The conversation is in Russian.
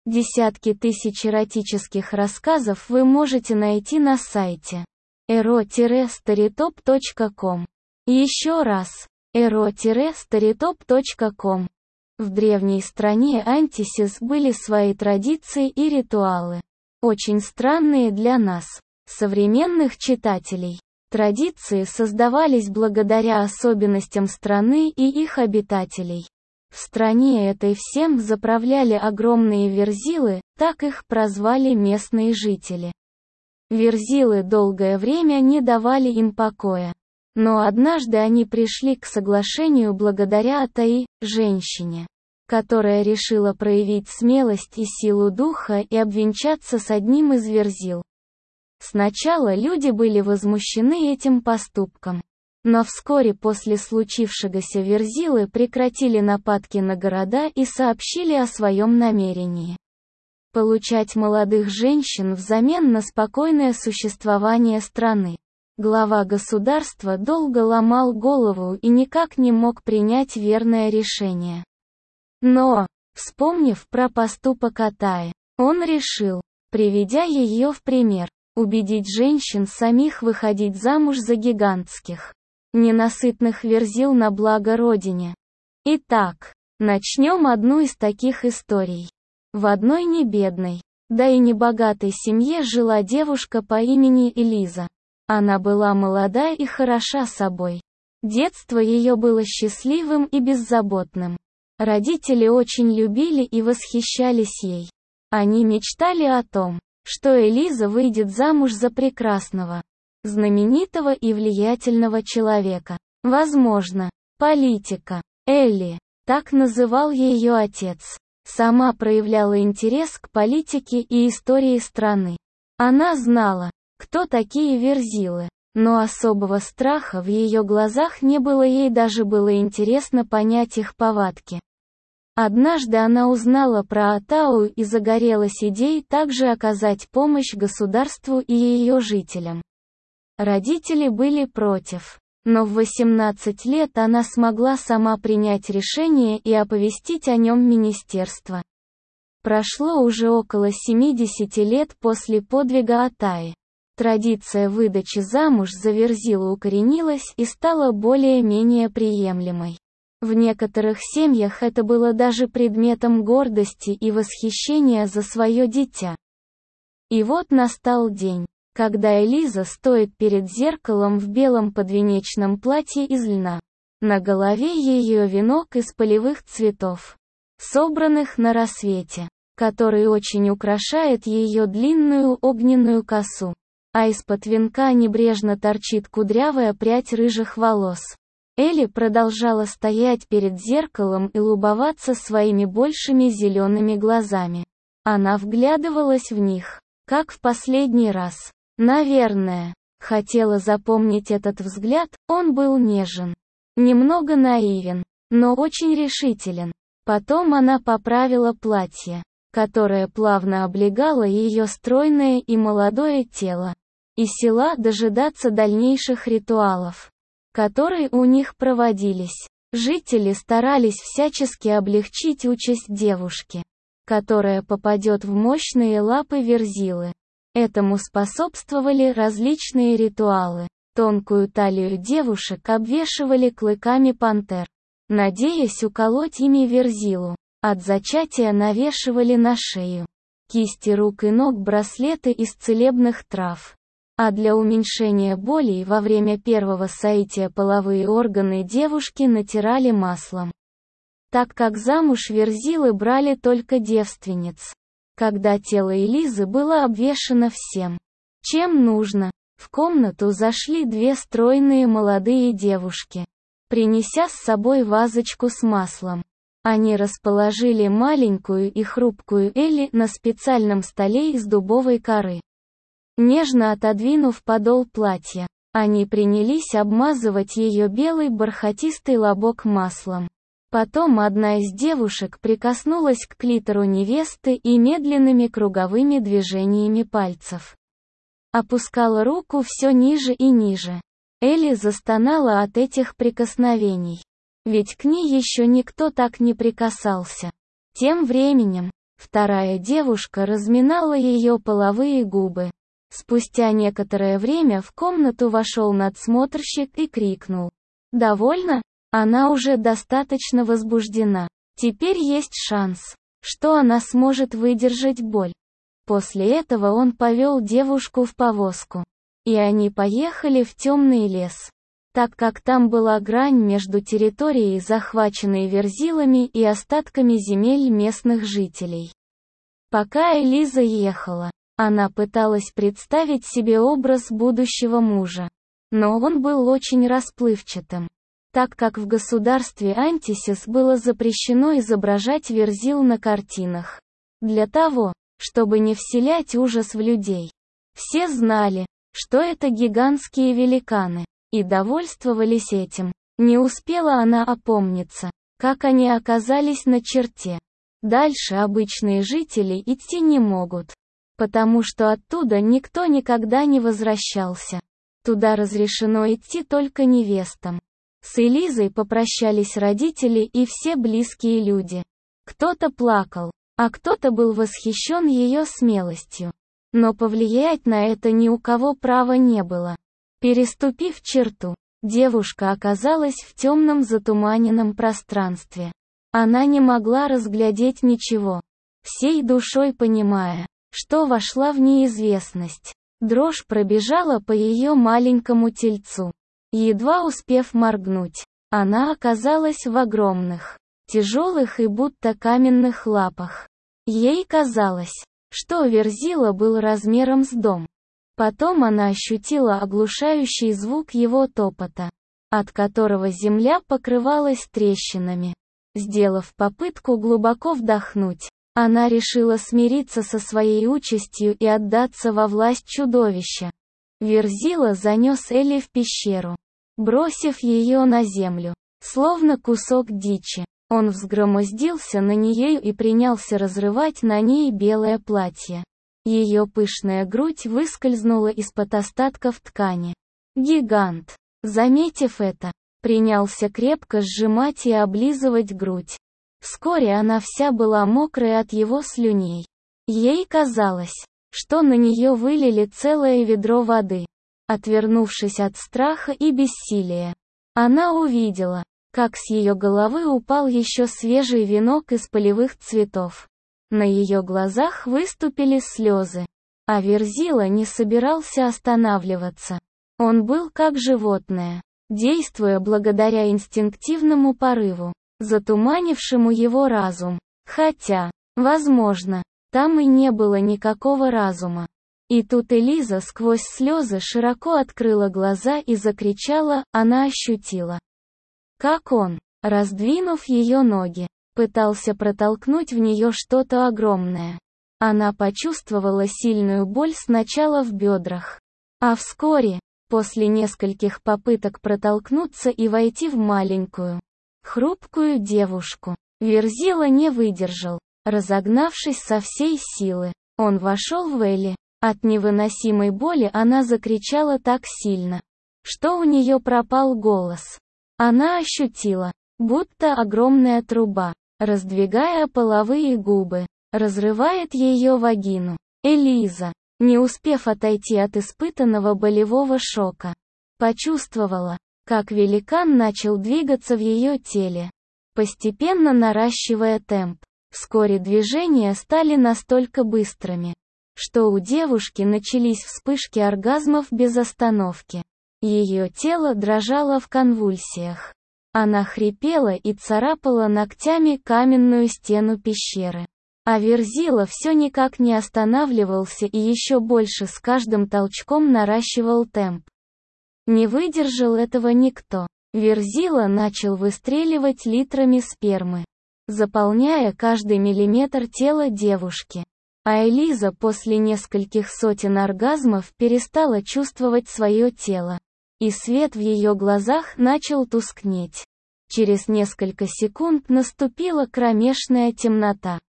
Десятки тысяч эротических рассказов вы можете найти на сайте ero-storytop.com. Еще раз, ero-storytop.com. В древней стране Антисис были свои традиции и ритуалы, очень странные для нас, современных читателей. Традиции создавались благодаря особенностям страны и их обитателей. В стране этой всем заправляли огромные верзилы, так их прозвали местные жители. Верзилы долгое время не давали им покоя. Но однажды они пришли к соглашению благодаря Атаи, женщине, которая решила проявить смелость и силу духа и обвенчаться с одним из верзил. Сначала люди были возмущены этим поступком. Но вскоре после случившегося верзилы прекратили нападки на города и сообщили о своем намерении получать молодых женщин взамен на спокойное существование страны. Глава государства долго ломал голову и никак не мог принять верное решение. Но, вспомнив про поступок Атаи, он решил, приведя ее в пример, убедить женщин самих выходить замуж за гигантских, ненасытных верзил на благо Родине. Итак, начнем одну из таких историй. В одной небедной, да и небогатой семье жила девушка по имени Элиза. Она была молода и хороша собой. Детство ее было счастливым и беззаботным. Родители очень любили и восхищались ей. Они мечтали о том, что Элиза выйдет замуж за прекрасного, знаменитого и влиятельного человека. Возможно, политика. Элли, так называл ее отец, сама проявляла интерес к политике и истории страны. Она знала, кто такие верзилы, но особого страха в ее глазах не было, ей даже было интересно понять их повадки. Однажды она узнала про Атау и загорелась идеей также оказать помощь государству и ее жителям. Родители были против, но в 18 лет она смогла сама принять решение и оповестить о нем министерство. Прошло уже около 70 лет после подвига Атаи. Традиция выдачи замуж за верзилу укоренилась и стала более-менее приемлемой. В некоторых семьях это было даже предметом гордости и восхищения за свое дитя. И вот настал день, когда Элиза стоит перед зеркалом в белом подвенечном платье из льна. На голове ее венок из полевых цветов, собранных на рассвете, который очень украшает ее длинную огненную косу. А из-под венка небрежно торчит кудрявая прядь рыжих волос. Элли продолжала стоять перед зеркалом и любоваться своими большими зелеными глазами. Она вглядывалась в них, как в последний раз. Наверное, хотела запомнить этот взгляд, он был нежен. Немного наивен, но очень решителен. Потом она поправила платье, которое плавно облегало ее стройное и молодое тело, и села дожидаться дальнейших ритуалов, которые у них проводились. Жители старались всячески облегчить участь девушки, которая попадет в мощные лапы верзилы. Этому способствовали различные ритуалы. Тонкую талию девушек обвешивали клыками пантер, надеясь уколоть ими верзилу. От зачатия навешивали на шею, кисти рук и ног браслеты из целебных трав. А для уменьшения болей во время первого соития половые органы девушки натирали маслом, так как замуж верзилы брали только девственниц. Когда тело Элизы было обвешано всем, чем нужно, в комнату зашли две стройные молодые девушки, принеся с собой вазочку с маслом. Они расположили маленькую и хрупкую Элли на специальном столе из дубовой коры. Нежно отодвинув подол платья, они принялись обмазывать ее белый бархатистый лобок маслом. Потом одна из девушек прикоснулась к клитору невесты и медленными круговыми движениями пальцев опускала руку все ниже и ниже. Элли застонала от этих прикосновений, ведь к ней еще никто так не прикасался. Тем временем, Вторая девушка разминала ее половые губы. Спустя некоторое время в комнату вошел надсмотрщик и крикнул: «Довольно? Она уже достаточно возбуждена. Теперь есть шанс, что она сможет выдержать боль». После этого он повел девушку в повозку. И они поехали в темный лес, так как там была грань между территорией, захваченной верзилами, и остатками земель местных жителей. Пока Элиза ехала, она пыталась представить себе образ будущего мужа. Но он был очень расплывчатым, так как в государстве Антисис было запрещено изображать верзил на картинах. Для того, чтобы не вселять ужас в людей. Все знали, что это гигантские великаны, и довольствовались этим. Не успела она опомниться, как они оказались на черте. Дальше обычные жители идти не могут, потому что оттуда никто никогда не возвращался. Туда разрешено идти только невестам. С Элизой попрощались родители и все близкие люди. Кто-то плакал, а кто-то был восхищен ее смелостью. Но повлиять на это ни у кого права не было. Переступив черту, девушка оказалась в темном затуманенном пространстве. Она не могла разглядеть ничего, всей душой понимая, что вошла в неизвестность. Дрожь пробежала по ее маленькому тельцу. Едва успев моргнуть, она оказалась в огромных, тяжелых и будто каменных лапах. Ей казалось, что верзила был размером с дом. Потом она ощутила оглушающий звук его топота, от которого земля покрывалась трещинами. Сделав попытку глубоко вдохнуть, она решила смириться со своей участью и отдаться во власть чудовища. Верзила занес Элли в пещеру, бросив ее на землю, словно кусок дичи. Он взгромоздился на нее и принялся разрывать на ней белое платье. Ее пышная грудь выскользнула из-под остатков ткани. Гигант, заметив это, принялся крепко сжимать и облизывать грудь. Вскоре она вся была мокрая от его слюней. Ей казалось, что на нее вылили целое ведро воды. Отвернувшись от страха и бессилия, она увидела, как с ее головы упал еще свежий венок из полевых цветов. На ее глазах выступили слезы. А Верзила не собирался останавливаться. Он был как животное, действуя благодаря инстинктивному порыву, затуманившему его разум. Хотя, возможно, там и не было никакого разума. И тут Элиза сквозь слезы широко открыла глаза и закричала. Она ощутила, как он, раздвинув ее ноги, пытался протолкнуть в нее что-то огромное. Она почувствовала сильную боль сначала в бедрах, а вскоре, после нескольких попыток протолкнуться и войти в маленькую, хрупкую девушку, Верзила не выдержал. Разогнавшись со всей силы, он вошел в Элли. От невыносимой боли она закричала так сильно, что у нее пропал голос. Она ощутила, будто огромная труба, раздвигая половые губы, разрывает ее вагину. Элиза, не успев отойти от испытанного болевого шока, почувствовала, как великан начал двигаться в ее теле, постепенно наращивая темп. Вскоре движения стали настолько быстрыми, что у девушки начались вспышки оргазмов без остановки. Ее тело дрожало в конвульсиях. Она хрипела и царапала ногтями каменную стену пещеры. А Верзила все никак не останавливался и еще больше с каждым толчком наращивал темп. Не выдержал этого никто. Верзила начал выстреливать литрами спермы, заполняя каждый миллиметр тела девушки. А Элиза после нескольких сотен оргазмов перестала чувствовать свое тело. И свет в ее глазах начал тускнеть. Через несколько секунд наступила кромешная темнота.